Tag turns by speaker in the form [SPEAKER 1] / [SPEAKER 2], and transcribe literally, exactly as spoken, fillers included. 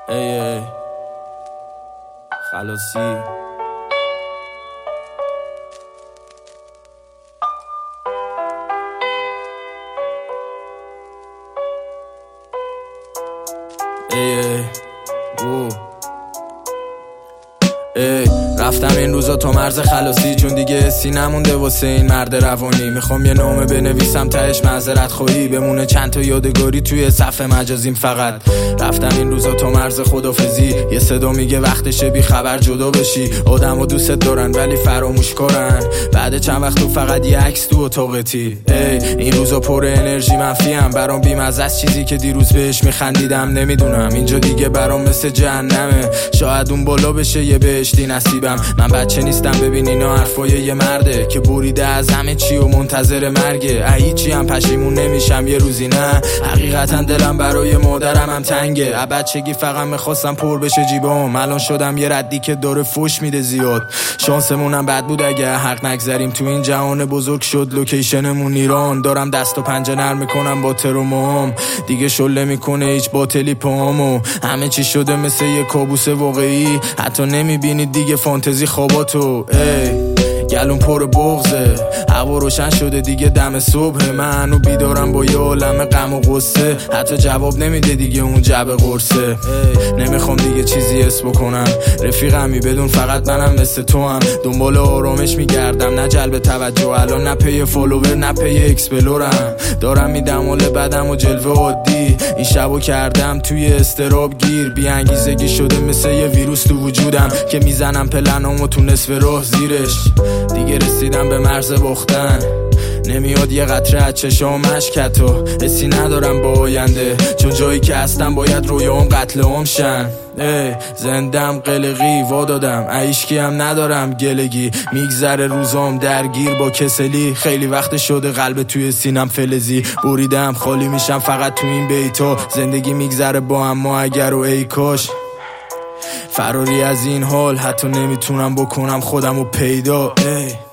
[SPEAKER 1] ای ای خلاصی ای ای او ای رفتم این روزا تو مرز خلاصی، چون دیگه حسی نمونده واسه این مرد روانی. میخوام یه نامه بنویسم تهش معذرت خواهی بمونه، چند تا یادگاری توی صفحه مجازیم. فقط رفتم این روزا تو مرز خدافزی، یه صدا میگه وقتشه بی خبر جدا بشی. آدمو دوست دارن ولی فراموش کارن، بعد چند وقت تو فقط یه عکس تو اتاقتی. ای این روزا پر انرژی منفیم، برام بی‌مزه است چیزی که دیروز بهش میخندیدم. نمیدونم اینجا دیگه برام مثل جهنمه، شاید اون بالا بشه یه بهشتی نصیبم. من بچه نیستم ببین اینا حرفای یه مرده که بریده از همه چی و منتظر مرگه. هیچی هم پشیمون نمیشم یه روزی، نه حقیقتا دلم برای مادرم هم تنگه. از بچگی فقط میخواستم پر بشه جیبام، الان شدم یه ردی که داره فوش میده زیاد. شانسمونم بد بود اگه حق نگذریم، تو این جهان بزرگ شد لوکیشنمون ایران. دارم دست و پنجه نرم میکنم با ترومام، دیگه شله میکنه هیچ باطلی پامو. همه چی شده مثل یه کابوس واقعی، حتی نمیبینید دیگه فانتزی خواباتو. ای گلون پر بغزه، هوا روشن شده دیگه دم صبح، منو بیدارم با یه عالم غم و غصه. حتی جواب نمیده دیگه اون جبه قرصه. نمیخوام دیگه چیزی حس بکنم، رفیقمی بدون فقط منم مثل تو هم. دنبال آرامش میگردم نه جلب توجه، الان نه پی فالوور نه پی اکسپلورم. دارم میدم حال بدم و جلوه عادی، این شبو کردم توی استراب گیر. بی انگیزگی شده مثل یه ویروس تو وجودم که میزنم پلنامو تو نصف راه زیرش. دیگه رسیدم به مرز باختن، نمیاد یه قطره از چشام اشکتو. حسی ندارم با آینده، چون جایی که هستم باید رویام قتل عام شن. ای زندم قلقی وا دادم، عیشکی هم ندارم گلگی. میگذره روزام درگیر با کسلی، خیلی وقت شده قلب توی سینم فلزی. بریدم خالی میشم فقط تو این بیتا، زندگی میگذره با اما اگر و ای کاش. فراری از این حال حتی نمیتونم بکنم خودمو پیدا. ای